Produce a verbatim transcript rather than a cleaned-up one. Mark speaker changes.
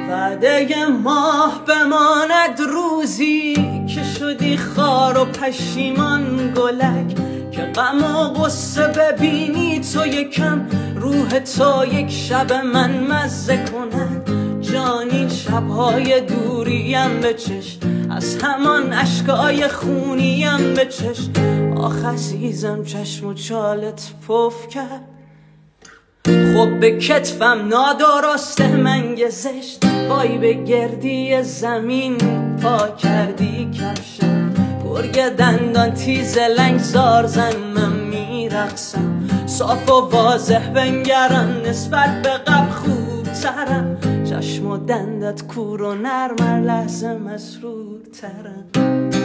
Speaker 1: وعده ماه بماند روزی که شدی خار و پشیمان گلک، که غم و غصه ببینی تو یکم، روح تو یک شب من مزه کند. جانی شبهای دوریم به چشم، از همان اشکای خونیم به چشم. آخ عزیزم چشم و چالت پف کرد، خب به کتفم نادرسته منگ زشت. وای به گردی زمین پا کردی کفشم، گرگ دندان تیز لنگ زار زن من میرقصم. صاف و واضح بنگرم نسبت به قبل خوب ترم، چشم و دندت کور و نرم، هر لحظه مسرور ترم.